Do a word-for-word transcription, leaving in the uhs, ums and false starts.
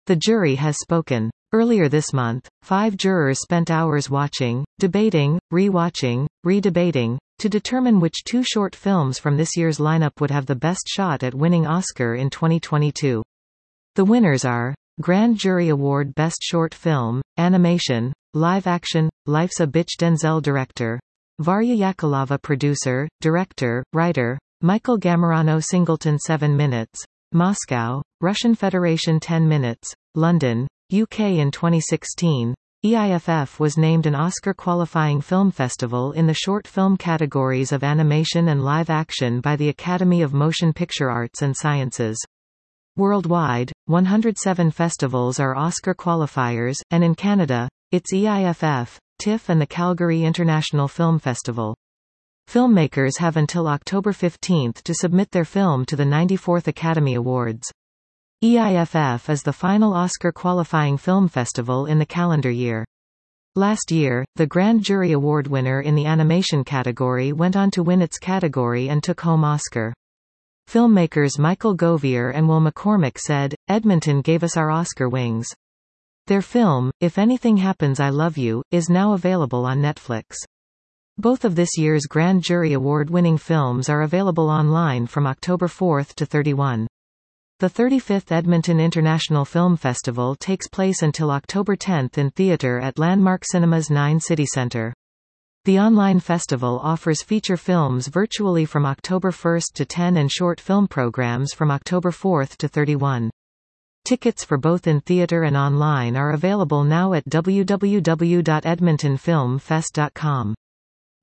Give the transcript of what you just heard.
The jury has spoken. Earlier this month, five jurors spent hours watching, debating, re-watching, re-debating, to determine which two short films from this year's lineup would have the best shot at winning Oscar in twenty twenty-two. The winners are Grand Jury Award Best Short Film, Animation, Live Action, Life's a Bitch Denzel Director, Varya Yakalova Producer, Director, Writer, Michael Gamarano Singleton seven minutes, Moscow, Russian Federation ten minutes, London, U K. In twenty sixteen, E I F F was named an Oscar-qualifying film festival in the short film categories of animation and live action by the Academy of Motion Picture Arts and Sciences. Worldwide, one hundred seven festivals are Oscar qualifiers, and in Canada, it's E I F F, TIFF and the Calgary International Film Festival. Filmmakers have until October fifteenth to submit their film to the ninety-fourth Academy Awards. E I F F is the final Oscar-qualifying film festival in the calendar year. Last year, the Grand Jury Award winner in the animation category went on to win its category and took home Oscar. Filmmakers Michael Govier and Will McCormick said, "Edmonton gave us our Oscar wings." Their film, If Anything Happens I Love You, is now available on Netflix. Both of this year's Grand Jury Award-winning films are available online from October fourth to thirty-first. The thirty-fifth Edmonton International Film Festival takes place until October tenth in theatre at Landmark Cinemas nine City Centre. The online festival offers feature films virtually from October first to tenth and short film programs from October fourth to thirty-first. Tickets for both in theatre and online are available now at w w w dot edmonton film fest dot com.